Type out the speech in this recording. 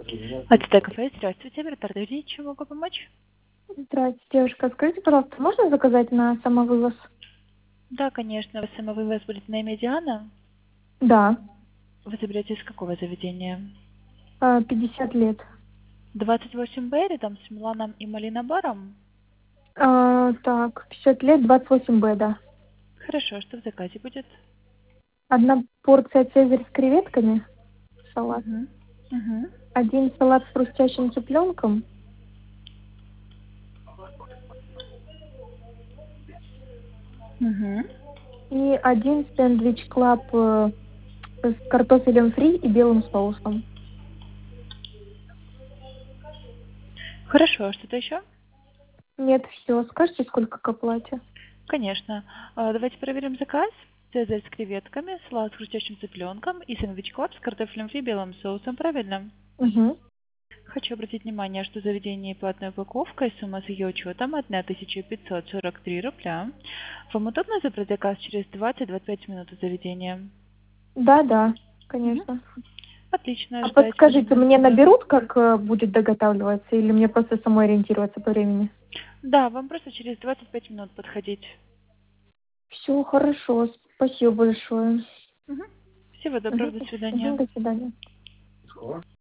АТТ кафе, здравствуйте, оператор Юрий, чем могу помочь? Здравствуйте, девушка. Скажите, пожалуйста, можно заказать на самовывоз? Да, конечно, вы самовывоз будет на имя Диана. Да. Вы заберете из какого заведения? 50 лет. 28Б рядом с Миланом и Малинобаром? Так, 50 лет, 28Б, да. Хорошо, что в заказе будет? Одна порция цезарь с креветками, салат. Угу. Угу. Один салат с хрустящим цыпленком. Угу. И один сэндвич клаб с картофелем фри и белым соусом. Хорошо, что-то еще? Нет, все. Скажите, сколько к оплате? Конечно. Давайте проверим заказ. Цезарь с креветками, салат с хрустящим цыпленком и сэндвич клаб с картофелем фри и белым соусом. Правильно? Угу. Хочу обратить внимание, что заведение платная упаковка и сумма с ее учетом 1543 рубля. Вам удобно забрать заказ через 20-25 минут от заведения? Да, да, Мгм. конечно. Отлично, А ждать буду подскажите, мне минуту-две. наберут, как будет доготавливаться, или мне просто самой ориентироваться по времени? Да, вам просто через 25 минут подходить. Все хорошо, спасибо большое. Мгм. Всего доброго, Мгм. до Мгм. свидания. До свидания.